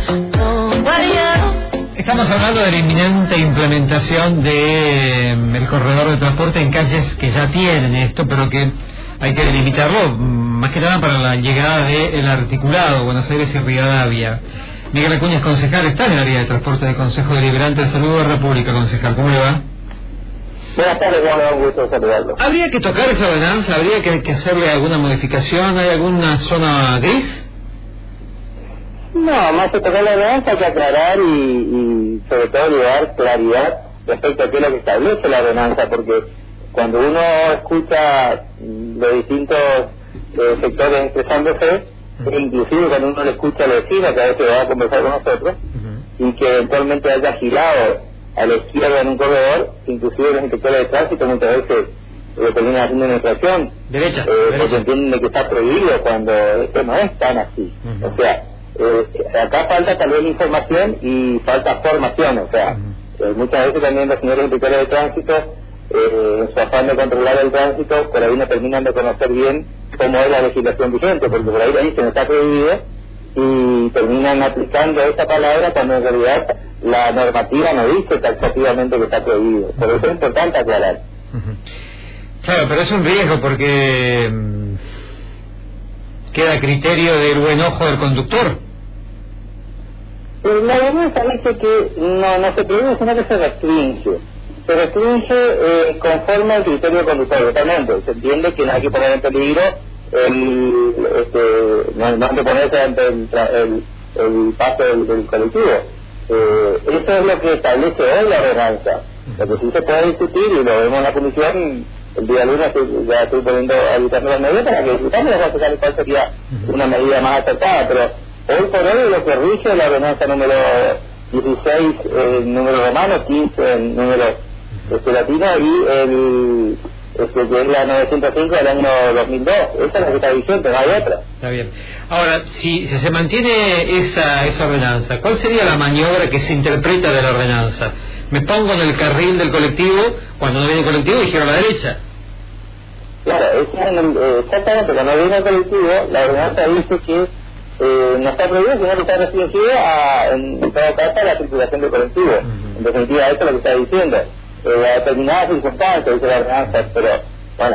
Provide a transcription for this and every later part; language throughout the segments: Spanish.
Estamos hablando de la inminente implementación de el corredor de transporte en calles que ya tienen esto, pero que hay que delimitarlo, más que nada para la llegada del articulado Buenos Aires y Rivadavia. Miguel Acuña es concejal, está en el área de transporte del Consejo Deliberante del Saludo de la República. Concejal, ¿cómo le va? Buenas tardes, Juan, un gusto saludarlo. ¿Habría que tocar esa ordenanza? ¿Habría que hacerle alguna modificación? ¿Hay alguna zona gris? No, más que tocar la ordenanza hay que aclarar y sobre todo dar claridad respecto a qué es lo que establece la ordenanza, porque cuando uno escucha los distintos sectores expresándose, inclusive cuando uno le escucha a la vecina que a veces va a conversar con nosotros, y que eventualmente haya girado a la izquierda en un corredor, inclusive los inspectores de tránsito muchas veces lo terminan haciendo una infracción, derecha. Porque entienden que está prohibido cuando esto no es tan así. O sea, acá falta tal vez información y falta formación, o sea, muchas veces también los señores inspectores de tránsito, en su afán de controlar el tránsito, por ahí no terminan de conocer bien cómo es la legislación vigente, porque por ahí le dicen está prohibido y terminan aplicando esa palabra cuando en realidad la normativa no dice taxativamente que está prohibido. Por eso es importante aclarar. Claro, pero es un riesgo porque queda a criterio del buen ojo del conductor. La ordenanza dice que no se prohíbe, sino que se restringe. Se restringe conforme al criterio del conductor, totalmente. Se entiende que no hay que poner en peligro no hay que ponerse ante el paso del colectivo. Eso es lo que establece hoy la ordenanza. Lo que sí se puede discutir, y lo vemos en la comisión, el día lunes ya estoy poniendo habitando las medidas para que discutamos cuál sería una medida más acertada, pero hoy por hoy lo que rige la ordenanza número 16 número romano, 15 número latino y que es la 905 del año 2002. Esa es la que está vigente, no hay otra. Está bien. Ahora, si se mantiene esa ordenanza, ¿cuál sería la maniobra que se interpreta de la ordenanza? Me pongo en el carril del colectivo, cuando no viene el colectivo y giro a la derecha. Claro, exactamente, cuando viene el colectivo, la ordenanza dice que no está prohibido, sino que está restringido en todo caso a la circulación del colectivo. En definitiva, eso es lo que está diciendo. A determinadas circunstancias, dice la ordenanza, pero bueno,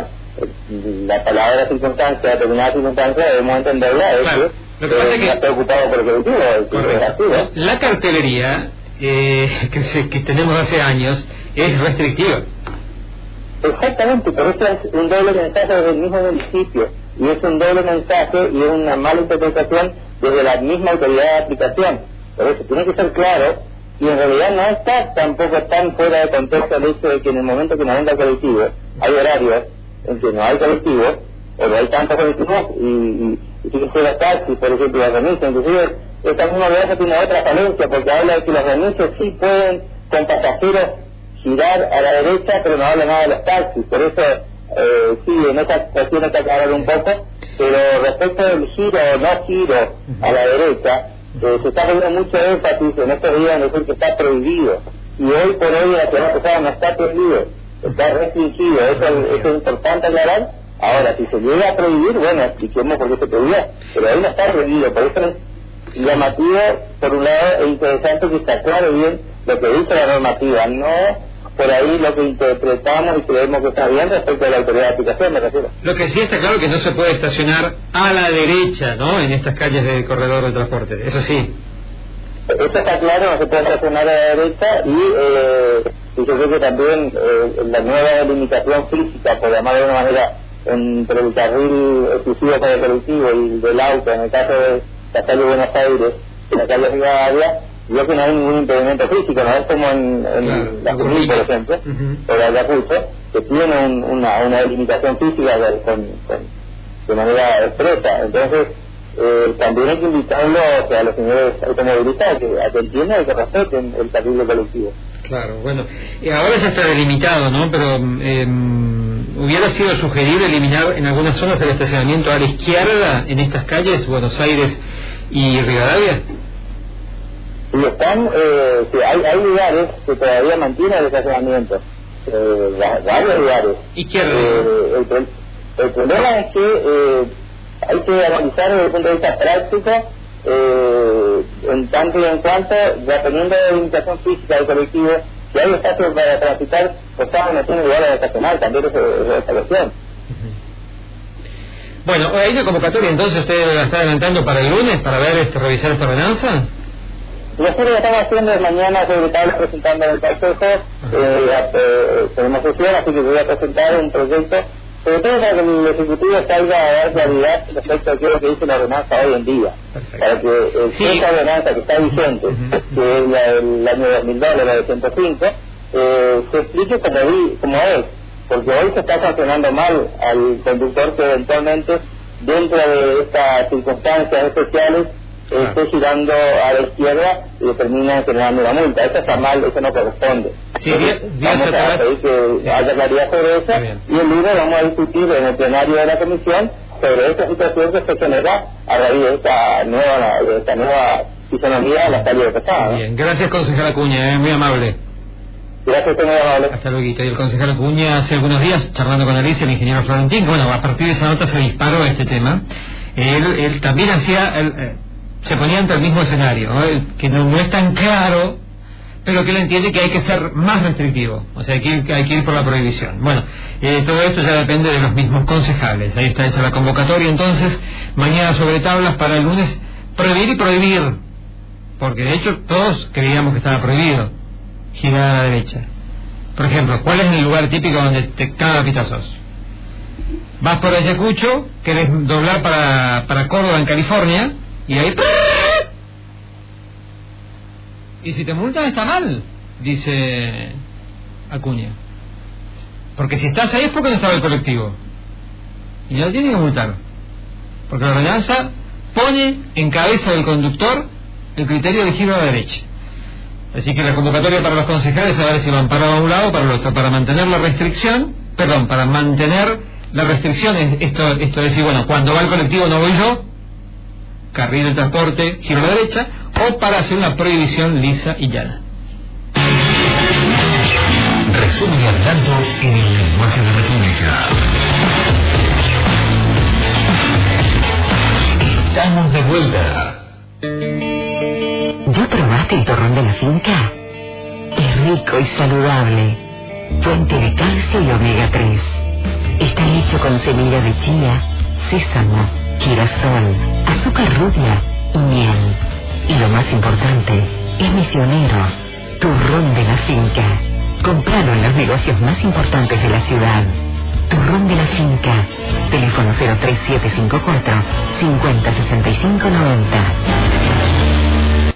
la palabra circunstancia, determinadas circunstancias, debemos entenderla, claro. Lo que pasa es que está preocupado por el colectivo. La cartelería que tenemos hace años es restrictiva. Exactamente, pero eso es un doble mensaje desde el mismo municipio, y es un doble mensaje y es una mala interpretación desde la misma autoridad de aplicación. Por eso tiene que ser claro, y en realidad no está tampoco tan fuera de contexto el hecho de que en el momento que no venga el colectivo hay horarios en que no hay colectivo, o no hay tantos colectivos y tienen que ser los taxis, por ejemplo, las remisas. Inclusive esta misma ordenanza tiene otra falencia, porque habla de que los remisas sí pueden con pasajeros girar a la derecha, pero no habla nada de los taxis. Por eso sí, en esa cuestión hay que aclarar un poco, pero respecto del giro o no giro a la derecha, se está poniendo mucho énfasis en estos días en decir que está prohibido, y hoy por hoy la ciudad pesada no está prohibido, está restringido. Eso es importante aclarar. Ahora, si se llega a prohibir, bueno, expliquemos por qué se prohibía, pero ahí no está prohibido. Por eso es llamativo, por un lado, e interesante que se aclare bien lo que dice la normativa, no por ahí lo que interpretamos y creemos que está bien respecto a la autoridad de aplicación, me refiero. Lo que sí está claro que no se puede estacionar a la derecha, ¿no?, en estas calles del corredor del transporte, eso sí. Eso está claro, no se puede estacionar a la derecha, y yo creo que también la nueva delimitación física, por llamar de una manera, entre el carril exclusivo para el colectivo y el del auto, en el caso de la calle Buenos Aires y la calle Rivadavia, yo que no hay ningún impedimento físico, no es como en la Junín, por ejemplo, o la Ayacucho, que tiene una delimitación física de manera expresa. Entonces, también hay que invitarlo a los señores automovilistas a que entiendan y que respeten el carril del colectivo. Claro, bueno, ahora ya está delimitado, ¿no? Pero ¿hubiera sido sugerible eliminar en algunas zonas el estacionamiento a la izquierda en estas calles, Buenos Aires y Rivadavia? Y están, hay lugares que todavía mantienen el estacionamiento, varios lugares. Izquierda. El problema es que hay que analizar desde el punto de vista práctico en tanto y en cuanto, dependiendo de la limitación física del colectivo, si hay espacio para transitar, pues no tiene lugar a estacionar, también es esta cuestión. Bueno, ¿hay una convocatoria entonces usted la está adelantando para el lunes, para ver, revisar esta ordenanza? Nosotros lo estamos haciendo mañana, sobre todo presentando en el Consejo, tenemos sesión, así que voy a presentar un proyecto, sobre todo para que el Ejecutivo salga a dar claridad respecto a qué es lo que dice la ordenanza hoy en día. Perfecto. Para que esa ordenanza que está vigente, que es el año 2002, la de 105, se explique como es, porque hoy se está sancionando mal al conductor que eventualmente, dentro de estas circunstancias especiales, esté girando a la izquierda y le terminan generando una multa. Eso está mal, eso no corresponde. Sí, vamos a pedir que haya claridad sobre eso, y el lunes vamos a discutir en el plenario de la comisión sobre esta situación que se genera a raíz de esta nueva fisonomía de la salida de pesado. Bien, gracias concejal Acuña, muy amable. Gracias, muy amable. Hasta luego. Y el concejal Acuña, hace algunos días, charlando con Alicia, el ingeniero Florentín, bueno, a partir de esa nota se disparó este tema. Él también se ponía ante el mismo escenario, ¿no? Que no es tan claro, pero que él entiende que hay que ser más restrictivo, o sea, hay que ir por la prohibición. Bueno, todo esto ya depende de los mismos concejales. Ahí está hecha la convocatoria, entonces, mañana sobre tablas para el lunes, prohibir y prohibir, porque de hecho todos creíamos que estaba prohibido girar a la derecha. Por ejemplo, ¿cuál es el lugar típico donde te cagan a pitazos? Vas por Ayacucho, querés doblar para Córdoba, en California, y ahí... Y si te multan está mal, dice Acuña. Porque si estás ahí es porque no estaba el colectivo. Y no tiene que multar. Porque la ordenanza pone en cabeza del conductor el criterio de giro a la derecha. Así que la convocatoria para los concejales a ver si van para un lado o para el otro, para mantener la restricción, para mantener la restricción, esto es decir, bueno, cuando va el colectivo no voy yo, carril de transporte, giro a la derecha, o para hacer una prohibición lisa y llana. Resumen y hablando en el lenguaje de República. Estamos de vuelta. ¿Ya probaste el torrón de la finca? Es rico y saludable. Fuente de calcio y omega 3. Está hecho con semilla de chía, sésamo, girasol, azúcar rubia y miel. Y lo más importante, es misionero. Turrón de la finca. Compralo en los negocios más importantes de la ciudad. Turrón de la finca. Teléfono 03754 506590.